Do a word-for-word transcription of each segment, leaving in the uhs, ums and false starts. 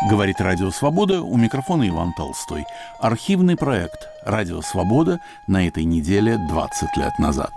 Говорит Радио Свобода, у микрофона Иван Толстой. Архивный проект «Радио Свобода» на этой неделе двадцать лет назад.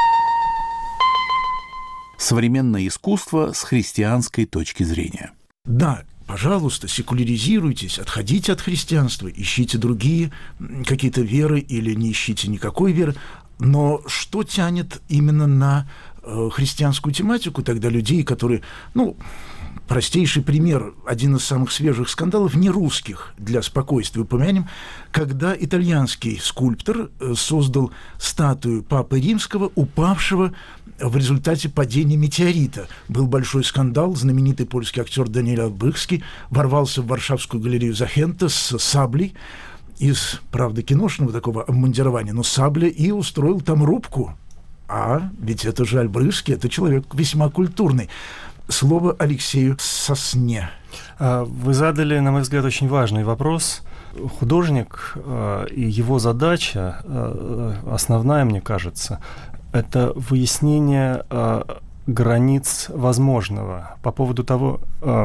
Современное искусство с христианской точки зрения. Да, пожалуйста, секуляризируйтесь, отходите от христианства, ищите другие какие-то веры или не ищите никакой веры. Но что тянет именно на э, христианскую тематику тогда людей, которые, ну, простейший пример, один из самых свежих скандалов, не русских, для спокойствия упомянем, когда итальянский скульптор создал статую Папы Римского, упавшего в результате падения метеорита. Был большой скандал, знаменитый польский актер Даниэль Албрыхский ворвался в Варшавскую галерею Захента с саблей, из, правда, киношного такого обмундирования, но сабля, и устроил там рубку. А ведь это же Альбрыхский, это человек весьма культурный. Слово Алексею Сосне. Вы задали, на мой взгляд, очень важный вопрос. Художник и его задача, основная, мне кажется, это выяснение границ возможного по поводу того,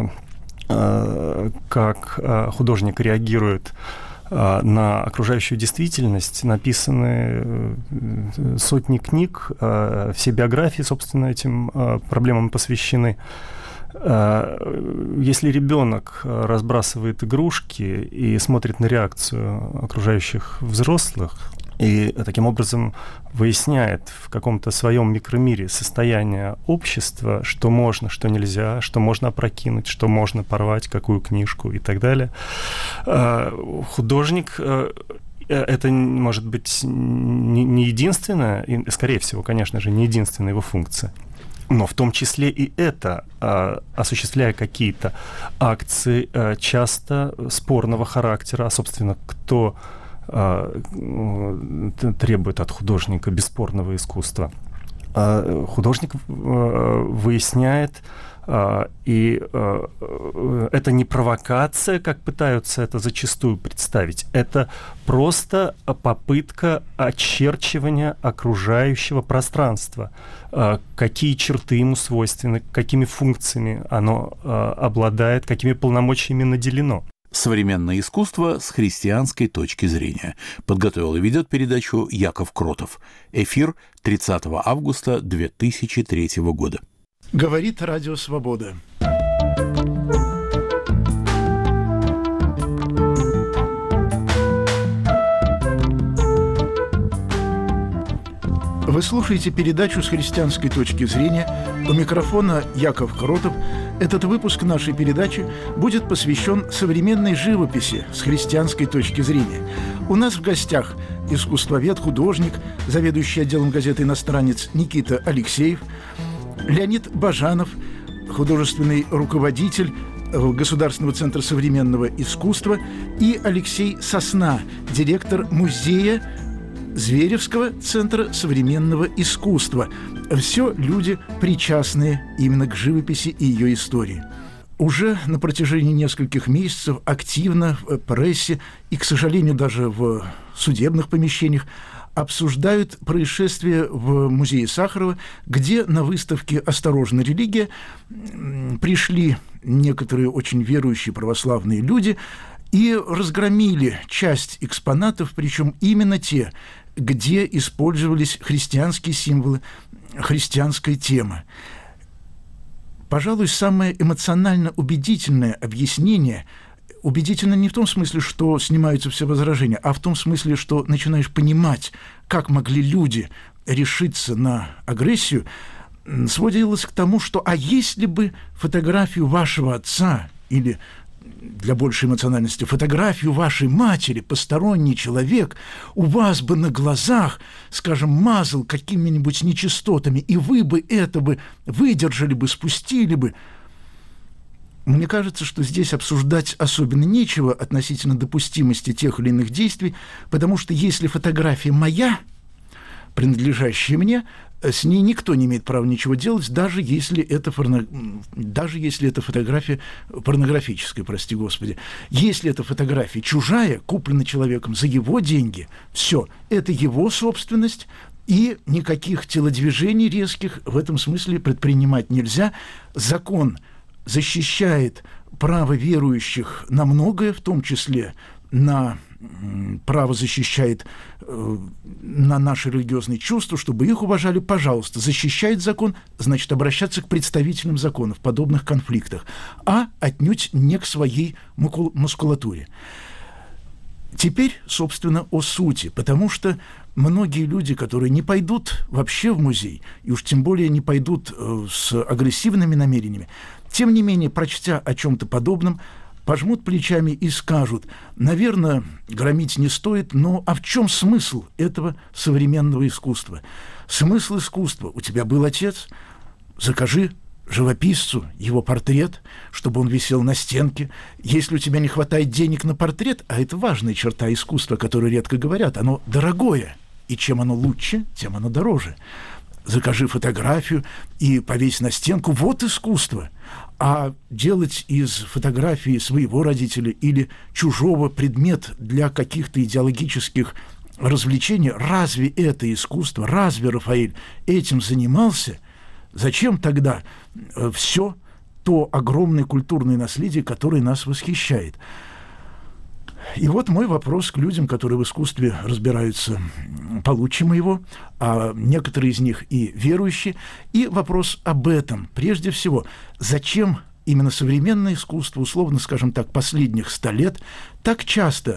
как художник реагирует на окружающую действительность. Написаны сотни книг, все биографии, собственно, этим проблемам посвящены. Если ребенок разбрасывает игрушки и смотрит на реакцию окружающих взрослых, и таким образом выясняет в каком-то своем микромире состояние общества, что можно, что нельзя, что можно опрокинуть, что можно порвать, какую книжку и так далее. Художник — это, может быть, не единственная, и, скорее всего, конечно же, не единственная его функция, но в том числе и это, осуществляя какие-то акции часто спорного характера, а, собственно, кто требует от художника бесспорного искусства. Художник выясняет, и это не провокация, как пытаются это зачастую представить, это просто попытка очерчивания окружающего пространства, какие черты ему свойственны, какими функциями оно обладает, какими полномочиями наделено. Современное искусство с христианской точки зрения. Подготовил и ведет передачу Яков Кротов. Эфир тридцатого августа две тысячи третьего года. Говорит Радио Свобода. Вы слушаете передачу с христианской точки зрения. У микрофона Яков Кротов. Этот выпуск нашей передачи будет посвящен современной живописи с христианской точки зрения. У нас в гостях искусствовед, художник, заведующий отделом газеты «Иностранец» Никита Алексеев, Леонид Бажанов, художественный руководитель Государственного центра современного искусства, и Алексей Сосна, директор музея Зверевского центра современного искусства. Все люди, причастные именно к живописи и ее истории. Уже на протяжении нескольких месяцев активно в прессе и, к сожалению, даже в судебных помещениях обсуждают происшествие в музее Сахарова, где на выставке «Осторожно, религия» пришли некоторые очень верующие православные люди и разгромили часть экспонатов, причем именно те, где использовались христианские символы, христианская тема. Пожалуй, самое эмоционально убедительное объяснение, убедительно не в том смысле, что снимаются все возражения, а в том смысле, что начинаешь понимать, как могли люди решиться на агрессию, сводилось к тому, что а если бы фотографию вашего отца или, для большей эмоциональности, фотографию вашей матери посторонний человек у вас бы на глазах, скажем, мазал какими-нибудь нечистотами, и вы бы это бы выдержали бы, спустили бы. Мне кажется, что здесь обсуждать особенно нечего относительно допустимости тех или иных действий, потому что если фотография моя, принадлежащая мне, с ней никто не имеет права ничего делать, даже если это, порно... даже если это фотография порнографическая, прости господи. Если эта фотография чужая, куплена человеком за его деньги, все, это его собственность, и никаких телодвижений резких в этом смысле предпринимать нельзя. Закон защищает право верующих на многое, в том числе на право защищает э, на наши религиозные чувства, чтобы их уважали, пожалуйста, защищает закон, значит, обращаться к представителям закона в подобных конфликтах, а отнюдь не к своей мускулатуре. Теперь, собственно, о сути, потому что многие люди, которые не пойдут вообще в музей, и уж тем более не пойдут э, с агрессивными намерениями, тем не менее, прочтя о чем-то подобном, пожмут плечами и скажут: наверное, громить не стоит, но а в чем смысл этого современного искусства? Смысл искусства: у тебя был отец, закажи живописцу его портрет, чтобы он висел на стенке. Если у тебя не хватает денег на портрет, а это важная черта искусства, о которой редко говорят, оно дорогое, и чем оно лучше, тем оно дороже. Закажи фотографию и повесь на стенку. Вот искусство. А делать из фотографии своего родителя или чужого предмет для каких-то идеологических развлечений, разве это искусство? Разве Рафаэль этим занимался? Зачем тогда все то огромное культурное наследие, которое нас восхищает? И вот мой вопрос к людям, которые в искусстве разбираются получше моего, а некоторые из них и верующие, и вопрос об этом. Прежде всего, зачем именно современное искусство, условно, скажем так, последних ста лет, так часто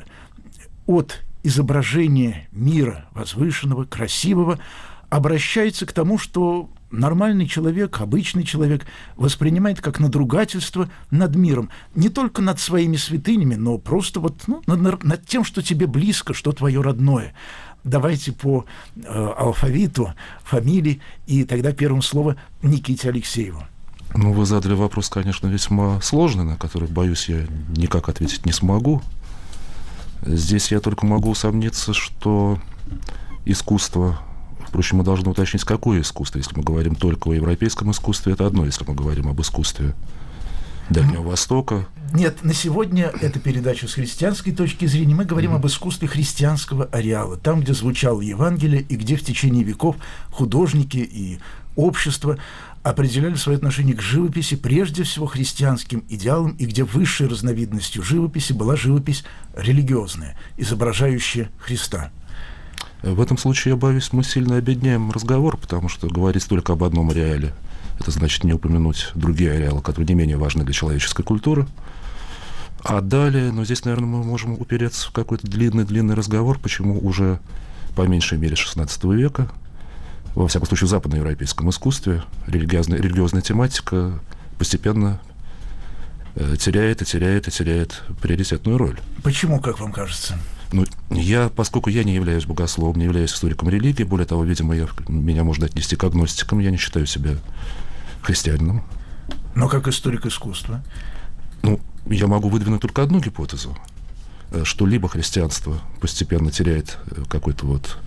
от изображения мира возвышенного, красивого, обращается к тому, что нормальный человек, обычный человек воспринимает как надругательство над миром. Не только над своими святынями, но просто вот, ну, над, над тем, что тебе близко, что твое родное. Давайте по э, алфавиту фамилии, и тогда первым слово Никите Алексееву. Ну, вы задали вопрос, конечно, весьма сложный, на который, боюсь, я никак ответить не смогу. Здесь я только могу усомниться, что искусство... Впрочем, мы должны уточнить, какое искусство. Если мы говорим только о европейском искусстве, это одно. Если мы говорим об искусстве Дальнего mm-hmm. Востока... Нет, на сегодня это передача с христианской точки зрения. Мы говорим mm-hmm. об искусстве христианского ареала. Там, где звучало Евангелие, и где в течение веков художники и общество определяли свое отношение к живописи прежде всего христианским идеалам, и где высшей разновидностью живописи была живопись религиозная, изображающая Христа. В этом случае, я боюсь, мы сильно обедняем разговор, потому что говорить только об одном ареале — это значит не упомянуть другие ареалы, которые не менее важны для человеческой культуры. А далее, но здесь, наверное, мы можем упереться в какой-то длинный-длинный разговор, почему уже по меньшей мере шестнадцатого века, во всяком случае в западноевропейском искусстве, религиозная, религиозная тематика постепенно э, теряет и теряет и теряет приоритетную роль. Почему, как вам кажется? Ну, я, поскольку я не являюсь богословом, не являюсь историком религии, более того, видимо, я, меня можно отнести к агностикам, я не считаю себя христианином. Но как историк искусства? Ну, я могу выдвинуть только одну гипотезу, что либо христианство постепенно теряет какой-то вот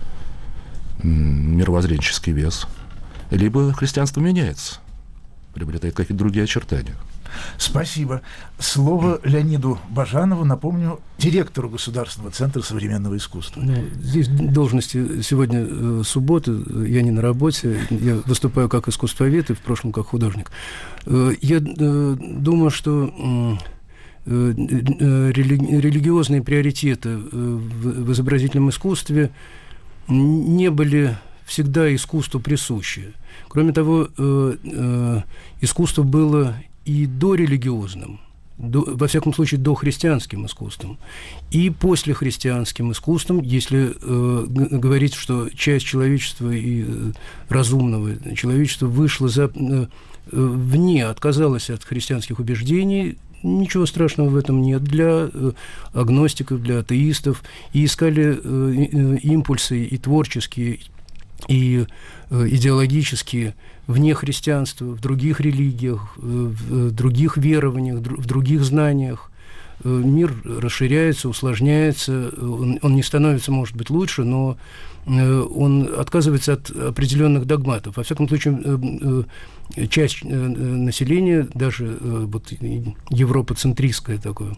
мировоззренческий вес, либо христианство меняется, приобретает какие-то другие очертания. Спасибо. Слово Леониду Бажанову, напомню, директору Государственного центра современного искусства. Ну, здесь должности сегодня э, суббота, я не на работе, я выступаю как искусствовед и в прошлом как художник. Э, я э, думаю, что э, э, рели- религиозные приоритеты э, в, в изобразительном искусстве не были всегда искусству присущи. Кроме того, э, э, искусство было и дорелигиозным, до, во всяком случае, дохристианским искусством, и послехристианским искусством, если э, говорить, что часть человечества и э, разумного человечества вышла за, э, вне, отказалась от христианских убеждений, ничего страшного в этом нет для э, агностиков, для атеистов, и искали э, импульсы и творческие, и э, идеологические вне христианства, в других религиях, в других верованиях, в других знаниях. Мир расширяется, усложняется, он, он не становится, может быть, лучше, но он отказывается от определенных догматов. Во всяком случае, часть населения, даже вот, европоцентристское такое,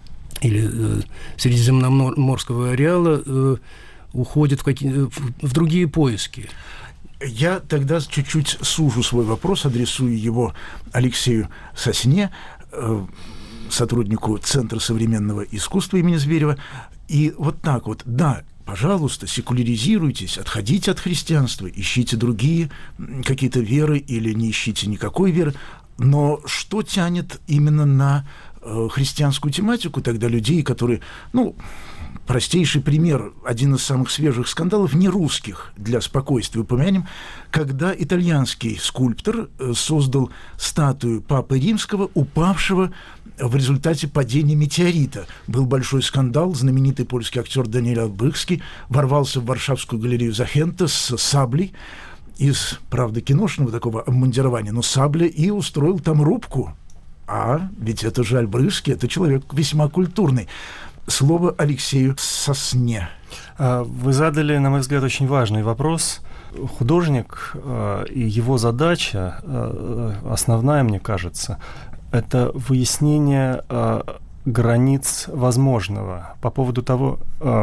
или средиземноморского ареала, уходит в, какие, в другие поиски. Я тогда чуть-чуть сужу свой вопрос, адресую его Алексею Сосне, сотруднику Центра современного искусства имени Зверева. И вот так вот, да, пожалуйста, секуляризируйтесь, отходите от христианства, ищите другие какие-то веры или не ищите никакой веры. Но что тянет именно на э, христианскую тематику тогда людей, которые, ну, простейший пример, один из самых свежих скандалов, не русских, для спокойствия упомянем, когда итальянский скульптор создал статую Папы Римского, упавшего в результате падения метеорита. Был большой скандал, знаменитый польский актер Даниэль Албрыхский ворвался в Варшавскую галерею Захента с саблей, из, правда, киношного такого обмундирования, но сабля, и устроил там рубку. А ведь это же Альбрыхский, это человек весьма культурный. Слово Алексею Сосне. Вы задали, на мой взгляд, очень важный вопрос. Художник и его задача, основная, мне кажется, это выяснение границ возможного по поводу того,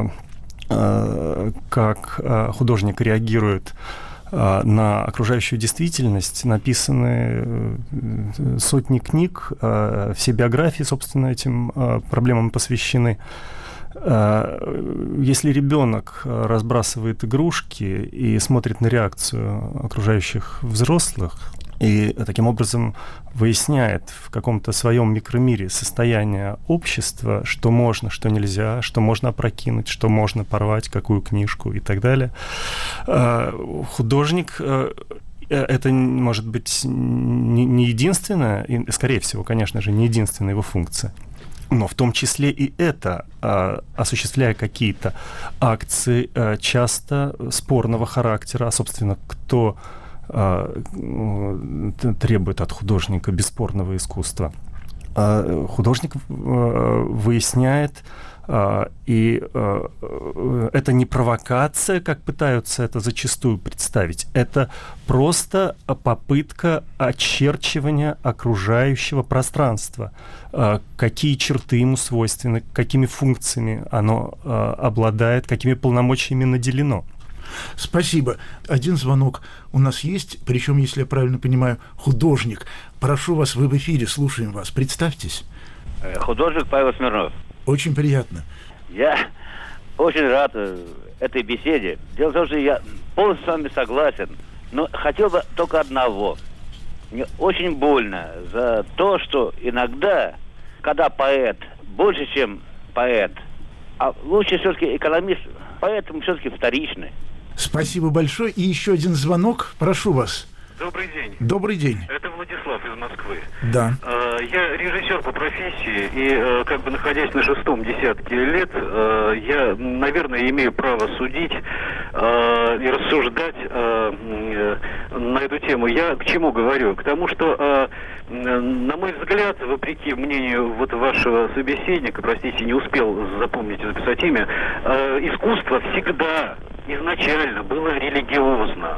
как художник реагирует на окружающую действительность. Написаны сотни книг, все биографии, собственно, этим проблемам посвящены. Если ребенок разбрасывает игрушки и смотрит на реакцию окружающих взрослых, и таким образом выясняет в каком-то своем микромире состояние общества, что можно, что нельзя, что можно опрокинуть, что можно порвать, какую книжку и так далее. Художник — это, может быть, не единственная, и, скорее всего, конечно же, не единственная его функция, но в том числе и это, осуществляя какие-то акции часто спорного характера, а, собственно, кто требует от художника бесспорного искусства. Художник выясняет, и это не провокация, как пытаются это зачастую представить, это просто попытка очерчивания окружающего пространства, какие черты ему свойственны, какими функциями оно обладает, какими полномочиями наделено. Спасибо. Один звонок у нас есть, причем, если я правильно понимаю, художник. Прошу вас, вы в эфире, слушаем вас. Представьтесь. Художник Павел Смирнов. Очень приятно. Я очень рад этой беседе. Дело в том, что я полностью с вами согласен, но хотел бы только одного. Мне очень больно за то, что иногда, когда поэт больше, чем поэт, а лучше все-таки экономист, поэтому все-таки вторичный. Спасибо большое. И еще один звонок. Прошу вас. Добрый день. Добрый день. Это Владислав из Москвы. Да. Я режиссер по профессии, и как бы находясь на шестом десятке лет, я, наверное, имею право судить и рассуждать на эту тему. Я к чему говорю? К тому, что, на мой взгляд, вопреки мнению вот вашего собеседника, простите, не успел запомнить и записать имя, искусство всегда изначально было религиозно.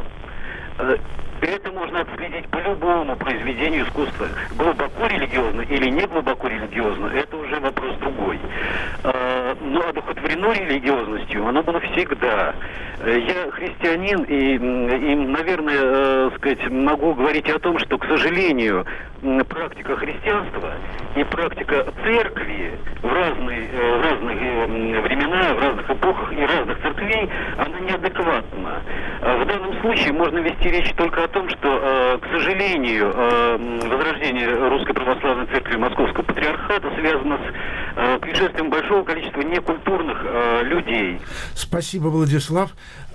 Это можно отследить по любому произведению искусства. Глубоко религиозно или не глубоко религиозно, это уже вопрос другой. Но одухотворено религиозностью оно было всегда. Я христианин и, и наверное, сказать, могу говорить о том, что, к сожалению, практика христианства и практика церкви в разные, в разные времена, в разных эпохах и разных церквей, она неадекватна. В данном случае можно вести речь только о том, что, к сожалению, возрождение Русской Православной Церкви Московского Патриархата связано с пришествием большого количества некультурных людей. Спасибо, Владислав.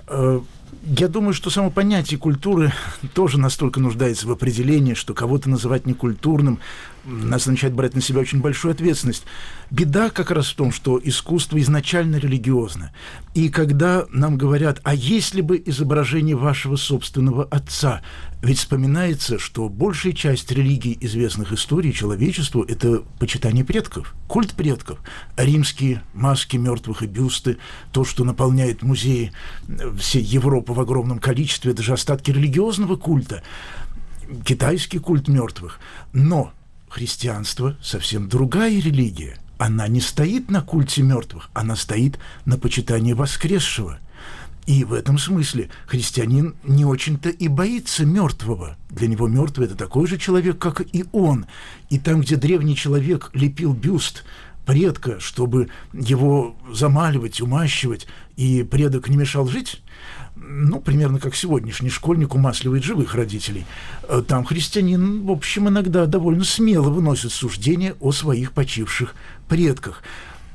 Я думаю, что само понятие культуры тоже настолько нуждается в определении, что кого-то называть некультурным означает брать на себя очень большую ответственность. Беда как раз в том, что искусство изначально религиозно. И когда нам говорят, а если бы изображение вашего собственного отца, ведь вспоминается, что большая часть религий известных историй человечеству – это почитание предков, культ предков. Римские маски мертвых и бюсты, то, что наполняет музеи всей Европы в огромном количестве, это же остатки религиозного культа, китайский культ мертвых. Но христианство совсем другая религия. Она не стоит на культе мертвых, она стоит на почитании воскресшего. И в этом смысле христианин не очень-то и боится мертвого. Для него мертвый – это такой же человек, как и он. И там, где древний человек лепил бюст предка, чтобы его замаливать, умащивать, и предок не мешал жить, ну, примерно как сегодняшний школьник умасливает живых родителей, там христианин, в общем, иногда довольно смело выносит суждения о своих почивших предках.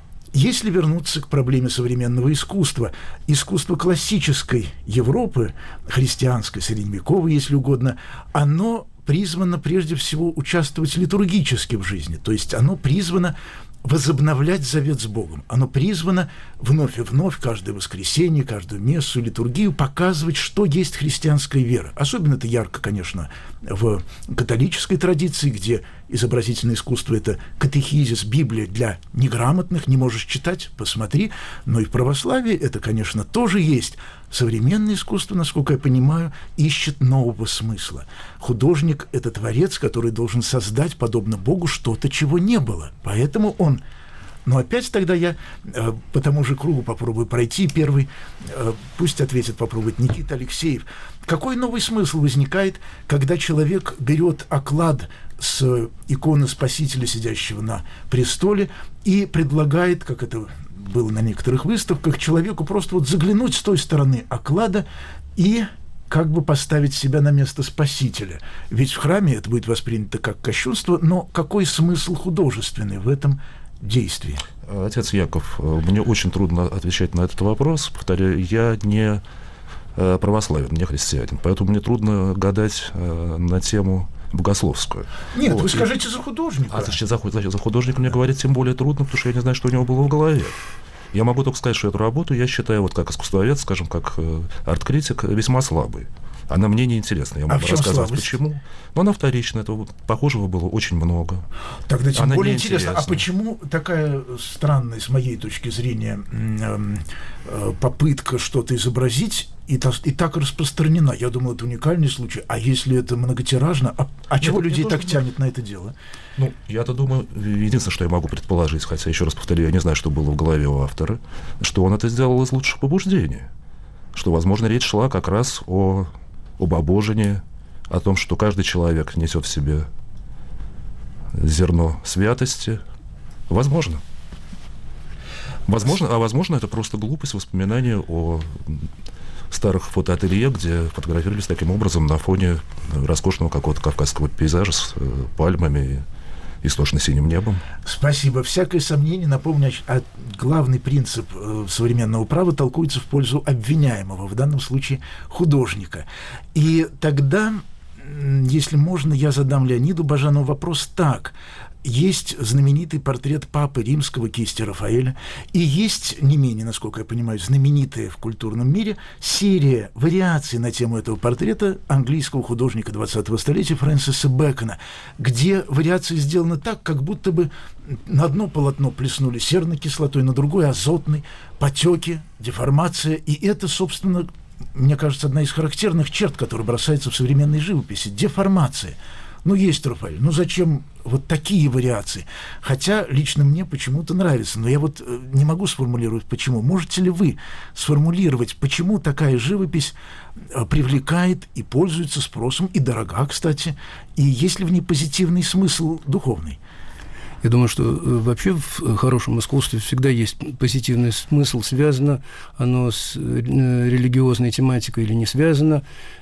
Если вернуться к проблеме современного искусства, искусство классической Европы, христианской, средневековой, если угодно, оно призвано прежде всего участвовать литургически в жизни, то есть оно призвано возобновлять завет с Богом. Оно призвано вновь и вновь, каждое воскресенье, каждую мессу, литургию показывать, что есть христианская вера. Особенно это ярко, конечно, в католической традиции, где изобразительное искусство – это катехизис, Библия для неграмотных, не можешь читать, посмотри. Но и в православии это, конечно, тоже есть. Современное искусство, насколько я понимаю, ищет нового смысла. Художник – это творец, который должен создать, подобно Богу, что-то, чего не было. Поэтому он... Но опять тогда я э, по тому же кругу попробую пройти. Первый, э, пусть ответит, попробует Никита Алексеев. Какой новый смысл возникает, когда человек берет оклад с иконы Спасителя, сидящего на престоле, и предлагает, как это было на некоторых выставках, человеку просто вот заглянуть с той стороны оклада и как бы поставить себя на место Спасителя. Ведь в храме это будет воспринято как кощунство, но какой смысл художественный в этом действии? Отец Яков, мне очень трудно отвечать на этот вопрос. Повторяю, я не православен, не христианин, поэтому мне трудно гадать на тему богословскую. Нет, вот. Вы скажите за художника. А за, за, за художника мне говорить тем более трудно, потому что я не знаю, что у него было в голове. Я могу только сказать, что эту работу я считаю, вот как искусствовед, скажем, как э, арт-критик, весьма слабой. Она мне не интересна. Я могу а рассказывать, почему. Но она вторичная. Этого похожего было очень много. Тогда тем она более интересно. А почему такая странная, с моей точки зрения, попытка что-то изобразить и, та, и так распространена? Я думал, это уникальный случай. А если это многотиражно, а, а чего людей так быть... тянет на это дело? Ну, я-то думаю, единственное, что я могу предположить, хотя, еще раз повторю, я не знаю, что было в голове у автора, что он это сделал из лучших побуждений. Что, возможно, речь шла как раз о... об обожении, о том, что каждый человек несет в себе зерно святости. Возможно. Возможно, а возможно, это просто глупость, воспоминания о старых фотоателье, где фотографировались таким образом на фоне роскошного какого-то кавказского пейзажа с пальмами и сложно-синим небом. Спасибо. Всякое сомнение, напомню, а главный принцип современного права толкуется в пользу обвиняемого, в данном случае художника. И тогда, если можно, я задам Леониду Бажанову вопрос так. Есть знаменитый портрет Папы Римского кисти Рафаэля, и есть, не менее, насколько я понимаю, знаменитая в культурном мире серия вариаций на тему этого портрета английского художника двадцатого столетия Фрэнсиса Бэкона, где вариации сделаны так, как будто бы на одно полотно плеснули серной кислотой, на другое азотной, потеки, деформация, и это, собственно, мне кажется, одна из характерных черт, которая бросается в современной живописи – деформация. Ну, есть Рафаэль, ну зачем вот такие вариации? Хотя лично мне почему-то нравится, но я вот не могу сформулировать, почему. Можете ли вы сформулировать, почему такая живопись привлекает и пользуется спросом, и дорога, кстати, и есть ли в ней позитивный смысл духовный? Я думаю, что вообще в хорошем искусстве всегда есть позитивный смысл, связано оно с религиозной тематикой или не связано.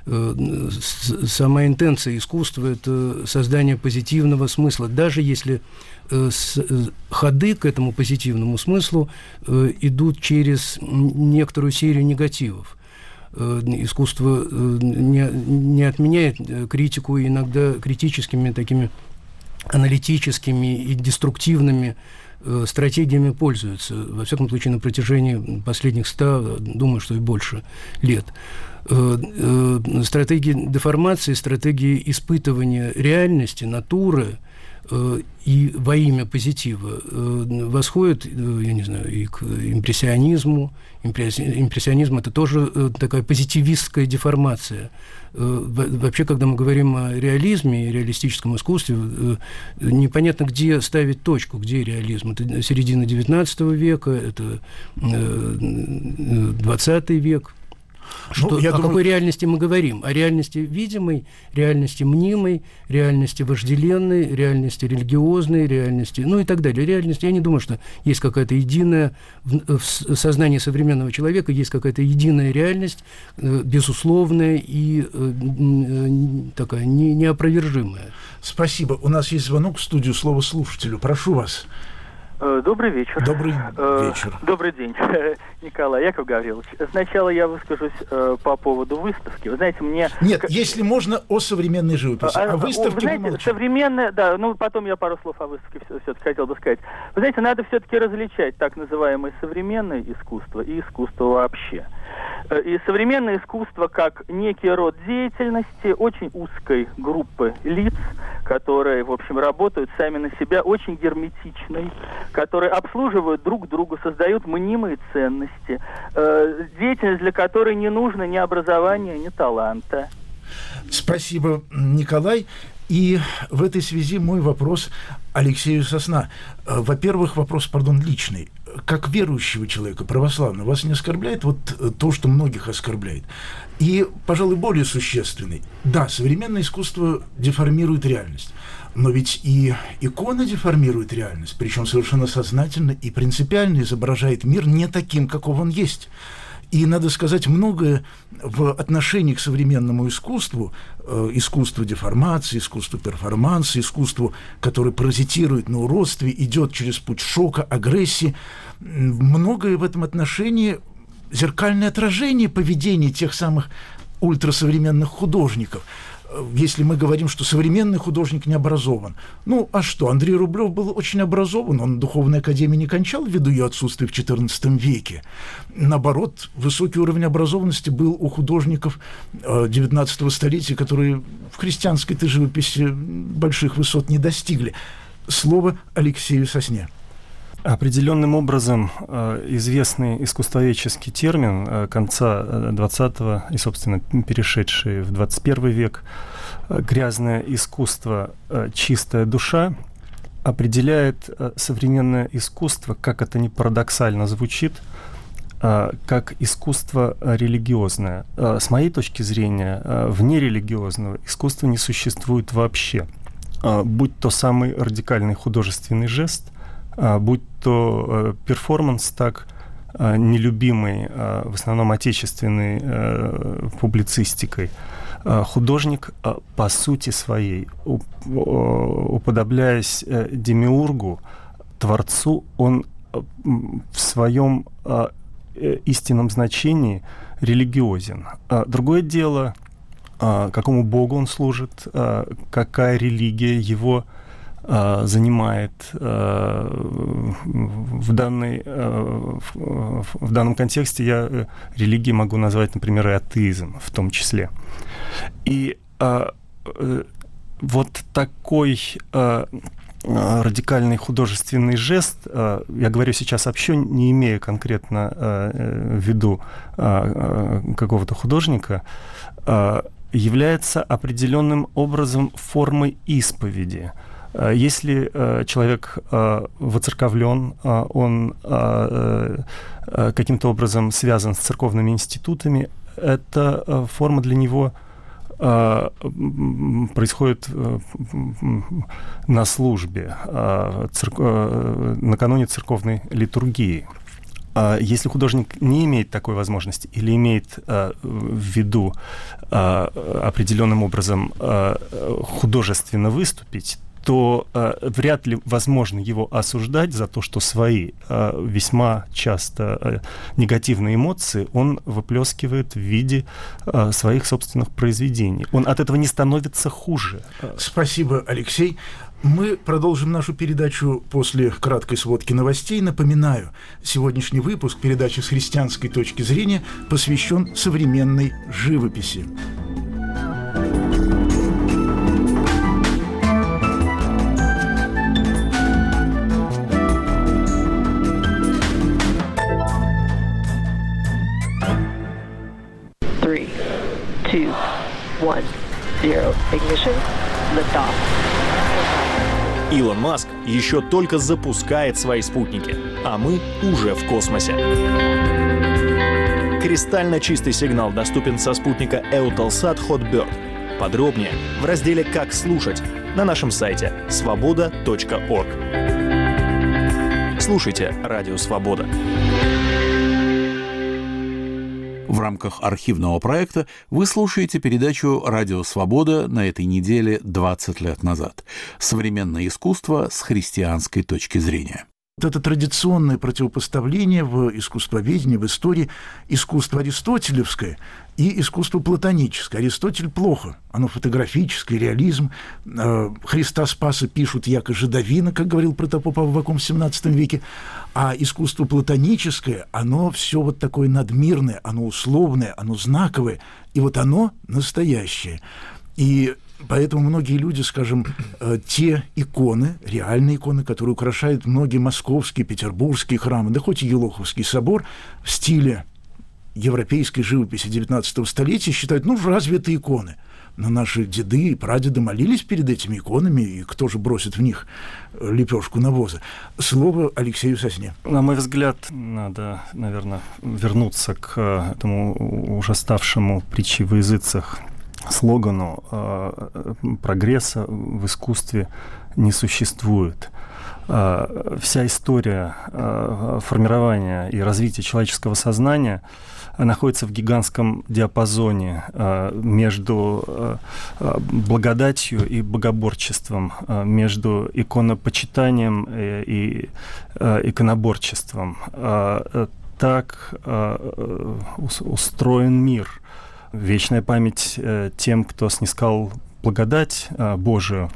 Сама интенция искусства – это создание позитивного смысла, даже если ходы к этому позитивному смыслу идут через некоторую серию негативов. Искусство не, не отменяет критику, иногда критическими такими аналитическими и деструктивными э, стратегиями пользуются, во всяком случае, на протяжении последних ста, думаю, что и больше лет. Э, э, стратегии деформации, стратегии испытывания реальности, натуры э, и во имя позитива э, восходят, э, я не знаю, и к импрессионизму. Импрессионизм – это тоже э, такая позитивистская деформация. Вообще, когда мы говорим о реализме и реалистическом искусстве, непонятно, где ставить точку, где реализм. Это середина девятнадцатого века, это двадцатый век, Что, ну, я о думаю... какой реальности мы говорим? О реальности видимой, реальности мнимой, реальности вожделенной, реальности религиозной, реальности, ну и так далее. Реальность, я не думаю, что есть какая-то единая, в, в сознании современного человека есть какая-то единая реальность, э, безусловная и э, э, такая не, неопровержимая. Спасибо. У нас есть звонок в студию. Слово слушателю. Прошу вас. Добрый вечер. Добрый вечер. Добрый день, Николай Яков Гаврилович. Сначала я выскажусь э, по поводу выставки. Вы знаете, мне... Нет, к... если можно, о современной живописи. А, а выставке вы знаете, вы современная, да, ну потом я пару слов о выставке все-таки хотел бы сказать. Вы знаете, надо все-таки различать так называемое современное искусство и искусство вообще. И современное искусство как некий род деятельности очень узкой группы лиц, которые, в общем, работают сами на себя, очень герметичной, которые обслуживают друг друга, создают мнимые ценности, э, деятельность, для которой не нужно ни образования, ни таланта. Спасибо, Николай. И в этой связи мой вопрос Алексею Сосна. Во-первых, вопрос, пардон, личный. Как верующего человека, православного, вас не оскорбляет вот то, что многих оскорбляет? И, пожалуй, более существенный. Да, современное искусство деформирует реальность. Но ведь и икона деформирует реальность, причем совершенно сознательно и принципиально изображает мир не таким, каков он есть. И, надо сказать, многое в отношении к современному искусству, э, искусству деформации, искусству перформанса, искусству, которое паразитирует на уродстве, идет через путь шока, агрессии, многое в этом отношении зеркальное отражение поведения тех самых ультрасовременных художников. Если мы говорим, что современный художник не образован. Ну, а что? Андрей Рублев был очень образован, он духовной академии не кончал ввиду ее отсутствия в четырнадцатом веке. Наоборот, высокий уровень образованности был у художников девятнадцатого столетия, которые в христианской-то живописи больших высот не достигли. Слово Алексею Сосне. Определенным образом известный искусствоведческий термин конца двадцатого и, собственно, перешедший в двадцать первый век «грязное искусство, чистая душа» определяет современное искусство, как это ни парадоксально звучит, как искусство религиозное. С моей точки зрения, вне религиозного искусства не существует вообще. Будь то самый радикальный художественный жест, будь то э, перформанс, так э, нелюбимый, э, в основном отечественной э, публицистикой, э, художник э, по сути своей, уп, э, уподобляясь э, демиургу, творцу, он э, в своем э, истинном значении религиозен. А другое дело, э, какому богу он служит, э, какая религия его занимает в, данной, в данном контексте. Я религией могу назвать, например, и атеизм в том числе. И вот такой радикальный художественный жест, я говорю сейчас вообще, не имея конкретно в виду какого-то художника, является определенным образом формой исповеди. Если э, человек э, воцерковлен, э, он э, э, каким-то образом связан с церковными институтами, эта э, форма для него э, происходит э, на службе, э, церк... э, накануне церковной литургии. Если художник не имеет такой возможности или имеет э, в виду э, определенным образом э, художественно выступить, то э, вряд ли возможно его осуждать за то, что свои э, весьма часто э, негативные эмоции он выплескивает в виде э, своих собственных произведений. Он от этого не становится хуже. Спасибо, Алексей. Мы продолжим нашу передачу после краткой сводки новостей. Напоминаю, сегодняшний выпуск передачи «С христианской точки зрения» посвящен современной живописи. Three, two, one, zero. Ignition. Liftoff. Илон Маск еще только запускает свои спутники, а мы уже в космосе. Кристально чистый сигнал доступен со спутника Eutelsat Hotbird. Подробнее в разделе «Как слушать» на нашем сайте свобода точка орг. Слушайте Радио Свобода. В рамках архивного проекта вы слушаете передачу «Радио Свобода» на этой неделе двадцать лет назад. Современное искусство с христианской точки зрения. Вот это традиционное противопоставление в искусствоведении, в истории искусство аристотелевское и искусство платоническое. Аристотель плохо, оно фотографическое, реализм. Христа Спаса пишут яко жидовина, как говорил протопоп Аввакум в семнадцатом веке, а искусство платоническое, оно все вот такое надмирное, оно условное, оно знаковое, и вот оно настоящее. И поэтому многие люди, скажем, те иконы, реальные иконы, которые украшают многие московские, петербургские храмы, да хоть и Елоховский собор, в стиле европейской живописи девятнадцатого столетия, считают, ну, разве это иконы? Но наши деды и прадеды молились перед этими иконами, и кто же бросит в них лепешку навоза? Слово Алексею Сосне. На мой взгляд, надо, наверное, вернуться к этому уже ставшему притчей во языцах слогану э, «Прогресса в искусстве не существует». Э, вся история э, формирования и развития человеческого сознания находится в гигантском диапазоне э, между э, благодатью и богоборчеством, э, между иконопочитанием и, и э, иконоборчеством. Э, так э, устроен мир. Вечная память э, тем, кто снискал благодать э, Божию,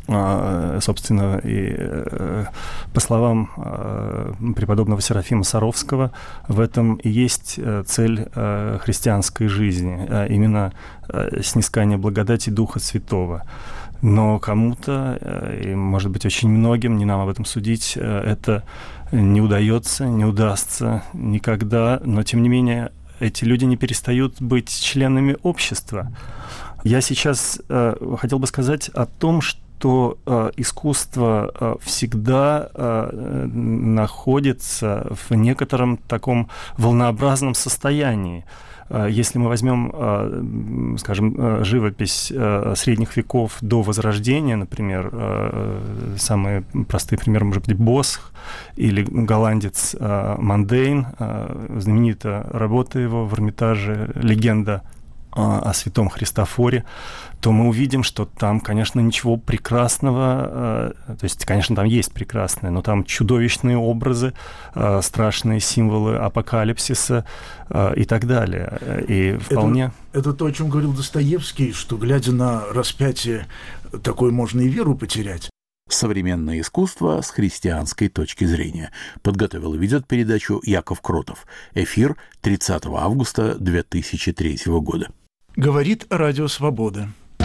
э, собственно, и э, по словам э, преподобного Серафима Саровского, в этом и есть э, цель э, христианской жизни, э, именно э, снискание благодати Духа Святого. Но кому-то, э, и, может быть, очень многим, не нам об этом судить, э, это не удается, не удастся никогда, но, тем не менее, эти люди не перестают быть членами общества. Я сейчас э, хотел бы сказать о том, что э, искусство э, всегда э, находится в некотором таком волнообразном состоянии. Э, если мы возьмем, э, скажем, э, живопись э, средних веков до Возрождения, например, э, самые простые примеры, может быть, Босх, или голландец э, Мандейн, э, знаменитая работа его в Эрмитаже «Легенда э, о святом Христофоре», то мы увидим, что там, конечно, ничего прекрасного, э, то есть, конечно, там есть прекрасное, но там чудовищные образы, э, страшные символы апокалипсиса э, и так далее. И вполне... Это, это то, о чем говорил Достоевский, что, глядя на распятие, такое можно и веру потерять. Современное искусство с христианской точки зрения. Подготовил и ведет передачу Яков Кротов. Эфир тридцатого августа две тысячи третьего года. Говорит Радио Свобода.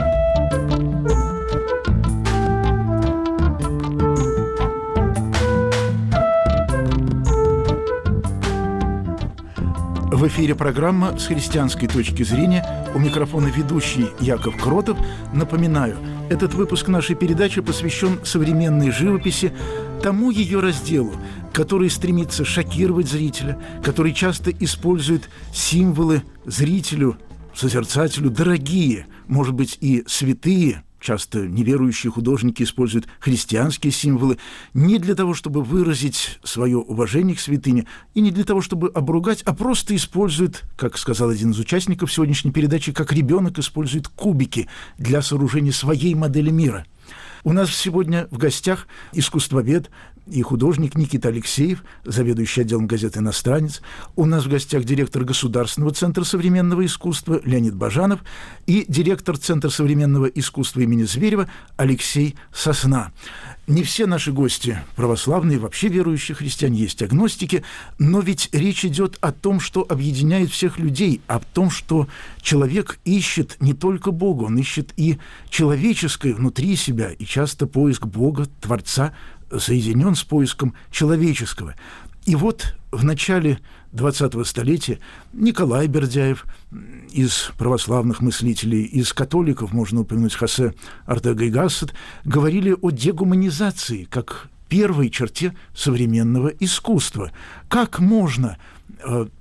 В эфире программа «С христианской точки зрения». У микрофона ведущий Яков Кротов. Напоминаю, этот выпуск нашей передачи посвящен современной живописи, тому ее разделу, который стремится шокировать зрителя, который часто использует символы зрителю, созерцателю дорогие, может быть, и святые. Часто неверующие художники используют христианские символы не для того, чтобы выразить свое уважение к святыне, и не для того, чтобы обругать, а просто используют, как сказал один из участников сегодняшней передачи, как ребенок использует кубики для сооружения своей модели мира. У нас сегодня в гостях искусствовед и художник Никита Алексеев, заведующий отделом газеты «Иностранец». У нас в гостях директор Государственного центра современного искусства Леонид Бажанов и директор Центра современного искусства имени Зверева Алексей Сосна. Не все наши гости православные, вообще верующие христиане, есть агностики, но ведь речь идет о том, что объединяет всех людей, о том, что человек ищет не только Бога, он ищет и человеческое внутри себя, и часто поиск Бога, Творца, соединен с поиском человеческого. И вот в начале двадцатого столетия Николай Бердяев, из православных мыслителей, из католиков, можно упомянуть Хосе Ортега и Гассет, говорили о дегуманизации как первой черте современного искусства. Как можно э,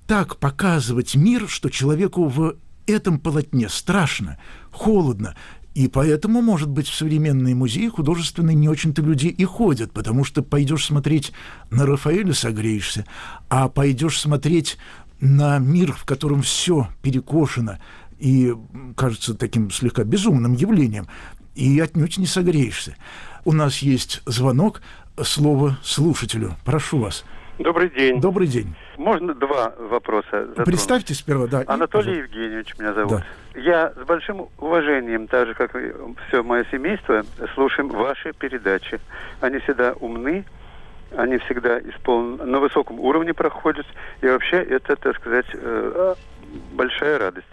так показывать мир, что человеку в этом полотне страшно, холодно. И поэтому, может быть, в современные музеи художественные не очень-то люди и ходят, потому что пойдешь смотреть на Рафаэля — согреешься, а пойдешь смотреть на мир, в котором все перекошено и кажется таким слегка безумным явлением, и отнюдь не согреешься. У нас есть звонок, слово слушателю. Прошу вас. Добрый день. Добрый день. Можно два вопроса затронуть? Представьте сперва, да. Анатолий и, Евгеньевич меня зовут. Да. Я с большим уважением, так же, как и все мое семейство, слушаем ваши передачи. Они всегда умны, они всегда исполнены, на высоком уровне проходят, и вообще это, так сказать, большая радость.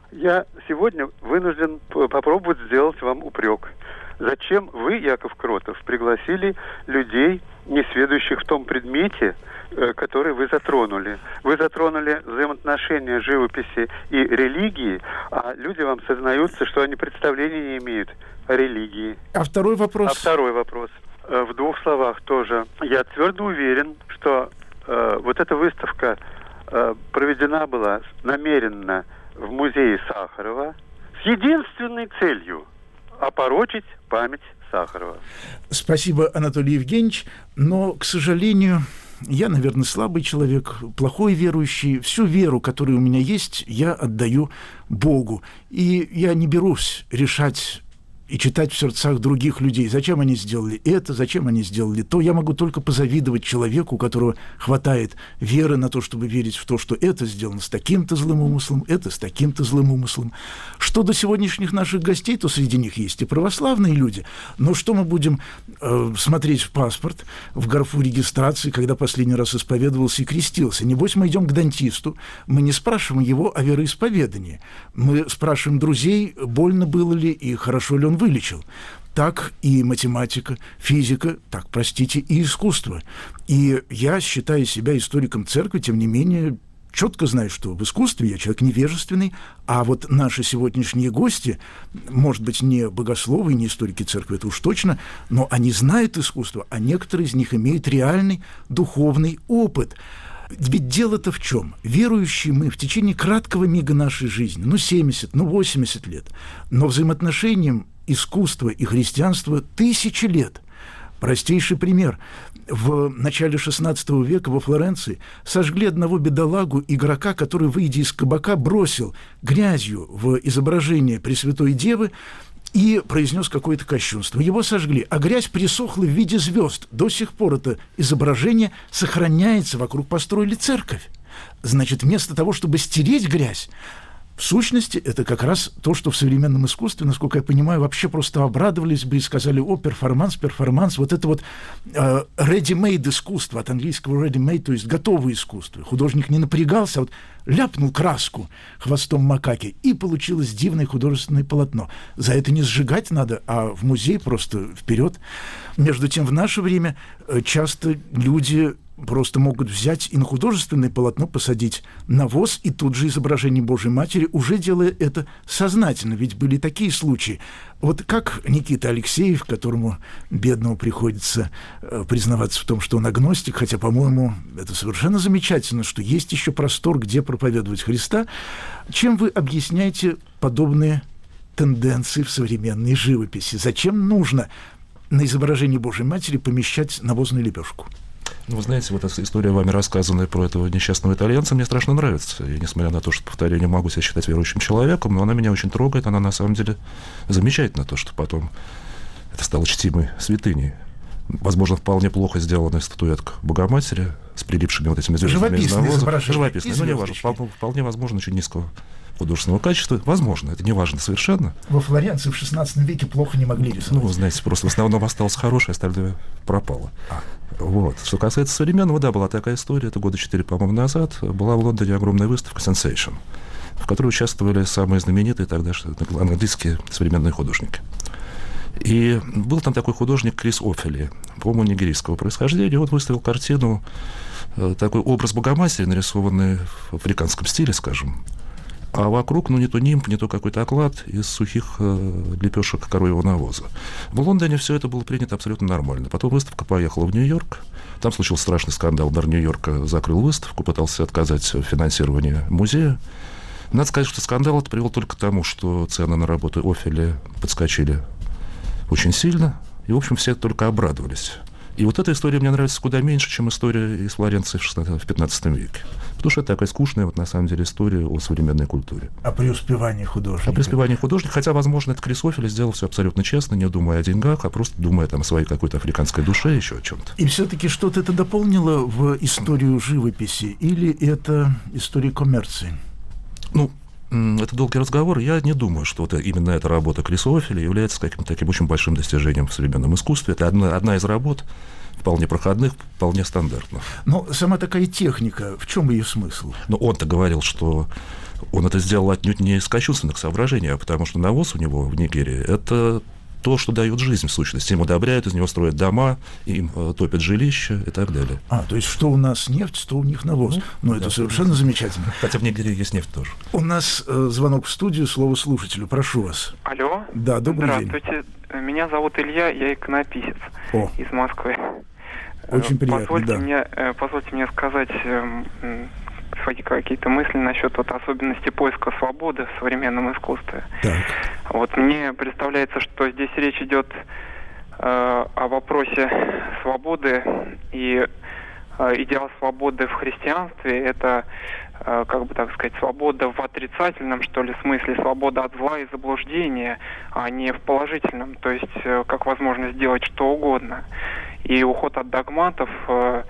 Я сегодня вынужден попробовать сделать вам упрек. Зачем вы, Яков Кротов, пригласили людей, несведущих в том предмете, который вы затронули? Вы затронули взаимоотношения живописи и религии, а люди вам сознаются, что они представления не имеют о религии. А второй вопрос? А второй вопрос. В двух словах тоже. Я твердо уверен, что э, вот эта выставка э, проведена была намеренно в музее Сахарова с единственной целью – опорочить память Сахарова. Спасибо, Анатолий Евгеньевич, но, к сожалению, я, наверное, слабый человек, плохой верующий. Всю веру, которая у меня есть, я отдаю Богу. И я не берусь решать и читать в сердцах других людей, зачем они сделали это, зачем они сделали то. Я могу только позавидовать человеку, у которого хватает веры на то, чтобы верить в то, что это сделано с таким-то злым умыслом, это с таким-то злым умыслом. Что до сегодняшних наших гостей, то среди них есть и православные люди. Но что мы будем э, смотреть в паспорт, в графу регистрации, когда последний раз исповедовался и крестился? Небось, мы идем к дантисту, мы не спрашиваем его о вероисповедании. Мы спрашиваем друзей, больно было ли и хорошо ли он вылечил. Так и математика, физика, так, простите, и искусство. И я, считаю себя историком церкви, тем не менее, четко знаю, что в искусстве я человек невежественный, а вот наши сегодняшние гости, может быть, не богословы, не историки церкви, это уж точно, но они знают искусство, а некоторые из них имеют реальный духовный опыт. Ведь дело-то в чем? Верующие мы в течение краткого мига нашей жизни, ну, семьдесят, ну, восемьдесят лет, но взаимоотношениям искусства и христианства тысячи лет. Простейший пример. В начале шестнадцатого века во Флоренции сожгли одного бедолагу, игрока, который, выйдя из кабака, бросил грязью в изображение Пресвятой Девы и произнес какое-то кощунство. Его сожгли, а грязь присохла в виде звезд. До сих пор это изображение сохраняется, вокруг построили церковь. Значит, вместо того, чтобы стереть грязь, в сущности, это как раз то, что в современном искусстве, насколько я понимаю, вообще просто обрадовались бы и сказали: о, перформанс, перформанс, вот это вот э, ready-made искусство, от английского ready-made, то есть готовое искусство. Художник не напрягался, а вот ляпнул краску хвостом макаки, и получилось дивное художественное полотно. За это не сжигать надо, а в музей просто вперед. Между тем, в наше время часто люди просто могут взять и на художественное полотно посадить навоз и тут же изображение Божьей Матери, уже делая это сознательно. Ведь были такие случаи. Вот как Никита Алексеев, которому, бедному, приходится э, признаваться в том, что он агностик, хотя, по-моему, это совершенно замечательно, что есть еще простор, где проповедовать Христа. Чем вы объясняете подобные тенденции в современной живописи? Зачем нужно на изображении Божьей Матери помещать навозную лепешку? Ну, вы знаете, вот эта история, вами рассказанная про этого несчастного итальянца, мне страшно нравится. И несмотря на то, что, повторяю, не могу себя считать верующим человеком, но она меня очень трогает, она на самом деле замечательна, то, что потом это стало чтимой святыней. Возможно, вполне плохо сделанная статуэтка Богоматери с прилипшими вот этими звездами из навоза. Живописная, ну, не важно, вполне, вполне возможно, очень низкого художественного качества. Возможно, это не важно совершенно. Во Флоренции в шестнадцатом веке плохо не могли рисовать. Ну, вы знаете, просто в основном осталось хорошее, остальное пропало. А. Вот. Что касается современного, да, была такая история, это года четыре, по-моему, назад, была в Лондоне огромная выставка «Sensation», в которой участвовали самые знаменитые тогда английские современные художники. И был там такой художник Крис Оффели, по-моему, нигерийского происхождения. Он выставил картину, такой образ Богоматери, нарисованный в африканском стиле, скажем, А вокруг, ну, не то нимб, не то какой-то оклад из сухих э, лепешек коровьего навоза. В Лондоне все это было принято абсолютно нормально. Потом выставка поехала в Нью-Йорк. Там случился страшный скандал. Мэр Нью-Йорка закрыл выставку, пытался отказать в финансировании музея. Надо сказать, что скандал это привел только к тому, что цены на работы Офеля подскочили очень сильно. И, в общем, все только обрадовались. И вот эта история мне нравится куда меньше, чем история из Флоренции в пятнадцатом веке. Потому что это такая скучная, вот, на самом деле, история о современной культуре. О преуспевании художника. О преуспевании художника. Хотя, возможно, это Крис Офель сделал все абсолютно честно, не думая о деньгах, а просто думая там, о своей какой-то африканской душе, еще о чем-то. И все-таки что-то это дополнило в историю живописи? Или это история коммерции? Ну, это долгий разговор. Я не думаю, что вот именно эта работа Криса Офеля является каким-то таким очень большим достижением в современном искусстве. Это одна, одна из работ, вполне проходных, вполне стандартных. Но сама такая техника, в чем ее смысл? Но он-то говорил, что он это сделал отнюдь не из кощунственных соображений, а потому что навоз у него в Нигерии – это то, что дает жизнь, в сущности. Им удобряют, из него строят дома, им топят жилища и так далее. А, то есть что у нас нефть, то у них навоз. Ну, ну это да, совершенно замечательно. Хотя в Нигерии есть нефть тоже. У нас э, звонок в студию, слово слушателю. Прошу вас. Алло. Да, добрый Здравствуйте. день. Здравствуйте. Меня зовут Илья, я иконописец О. из Москвы. Очень приятно, позвольте да. Мне, позвольте мне сказать свои какие-то мысли насчет вот особенностей поиска свободы в современном искусстве. Так. Вот мне представляется, что здесь речь идет э, о вопросе свободы, и э, идеал свободы в христианстве – это, э, как бы так сказать, свобода в отрицательном, что ли, смысле, свобода от зла и заблуждения, а не в положительном, то есть э, как возможность сделать что угодно. И уход от догматов, э,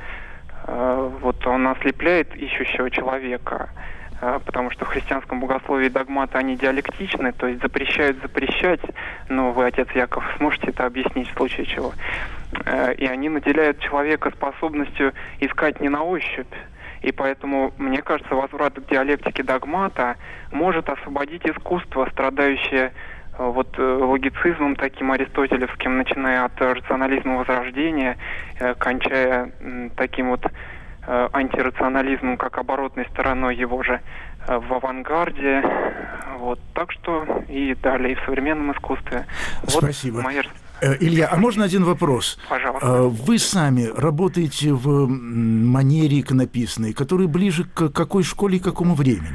э, вот он ослепляет ищущего человека, э, потому что в христианском богословии догматы, они диалектичны, то есть запрещают запрещать, но вы, отец Яков, сможете это объяснить в случае чего. Э, и они наделяют человека способностью искать не на ощупь. И поэтому, мне кажется, возврат к диалектике догмата может освободить искусство, страдающее вот логицизмом таким аристотелевским, начиная от рационализма Возрождения, кончая таким вот антирационализмом, как оборотной стороной его же в авангарде. Вот. Так что и далее, и в современном искусстве. Спасибо. Вот моя... Илья, а можно один вопрос? Пожалуйста. Вы сами работаете в манере иконописной, которая ближе к какой школе и к какому времени?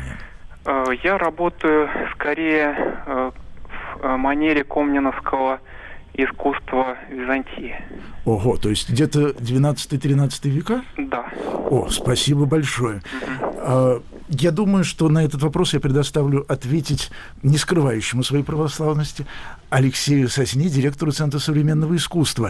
Я работаю скорее в манере комненовского искусства Византии. Ого, то есть где-то двенадцатый-тринадцатый века? Да. О, спасибо большое. Угу. Я думаю, что на этот вопрос я предоставлю ответить не скрывающему своей православности Алексею Сосне, директору Центра современного искусства.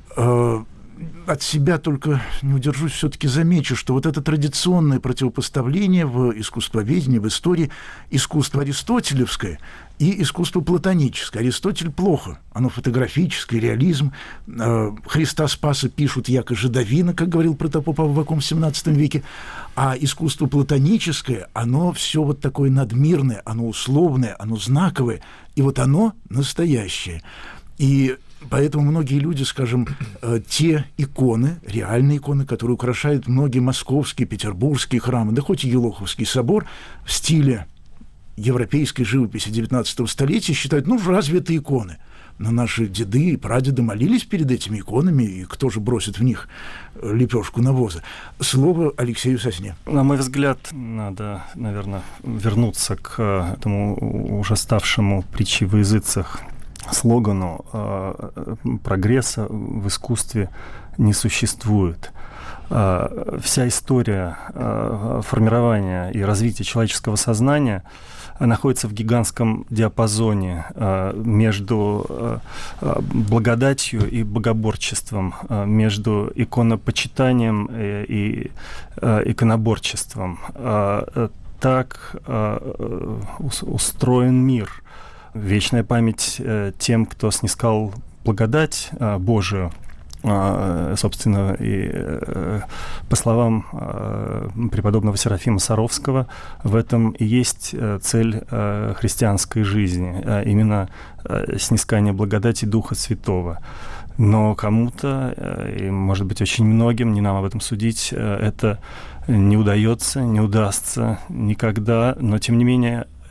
От себя только не удержусь, все-таки замечу, что вот это традиционное противопоставление в искусствоведении, в истории, искусство аристотелевское и искусство платоническое. Аристотель плохо, оно фотографическое, реализм. Христа Спаса пишут яко жидовина, как говорил протопоп Аввакум в семнадцатом веке, а искусство платоническое, оно все вот такое надмирное, оно условное, оно знаковое, и вот оно настоящее. И поэтому многие люди, скажем, те иконы, реальные иконы, которые украшают многие московские, петербургские храмы, да хоть и Елоховский собор в стиле европейской живописи девятнадцатого столетия, считают, ну, разве это иконы? Но наши деды и прадеды молились перед этими иконами, и кто же бросит в них лепешку навоза? Слово Алексею Сосне. На мой взгляд, надо, наверное, вернуться к этому уже ставшему притчей во языцах слогану э, прогресса в искусстве не существует. Э, вся история э, формирования и развития человеческого сознания находится в гигантском диапазоне э, между э, благодатью и богоборчеством, э, между иконопочитанием и, и э, иконоборчеством. Э, так э, устроен мир. Вечная память э, тем, кто снискал благодать э, Божию, э, собственно, и э, по словам э, преподобного Серафима Саровского, в этом и есть э, цель э, христианской жизни, э, именно э, снискание благодати Духа Святого. Но кому-то, э, и, может быть, очень многим, не нам об этом судить, э, это не удается, не удастся никогда, но, тем не менее,